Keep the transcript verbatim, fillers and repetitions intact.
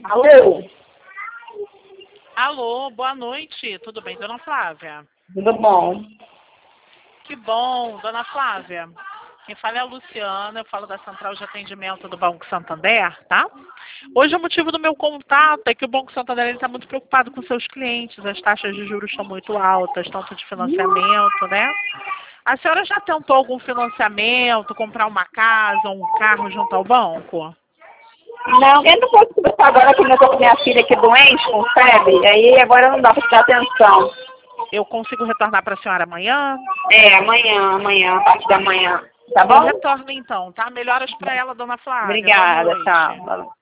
Alô? Alô, boa noite. Tudo bem, dona Flávia? Tudo bom? Que bom, dona Flávia. Quem fala é a Luciana, eu falo da Central de Atendimento do Banco Santander, tá? Hoje o motivo do meu contato é que o Banco Santander está muito preocupado com seus clientes, as taxas de juros estão muito altas, tanto de financiamento, né? A senhora já tentou algum financiamento, comprar uma casa, um carro junto ao banco? Não, eu não posso conversar agora que eu estou com minha filha aqui doente, com febre, aí agora não dá para te dar atenção. Eu consigo retornar para a senhora amanhã? É, amanhã, amanhã, a partir da manhã, tá Eu bom? retorno então, tá? Melhoras para ela, dona Flávia. Obrigada, Boa noite. tchau.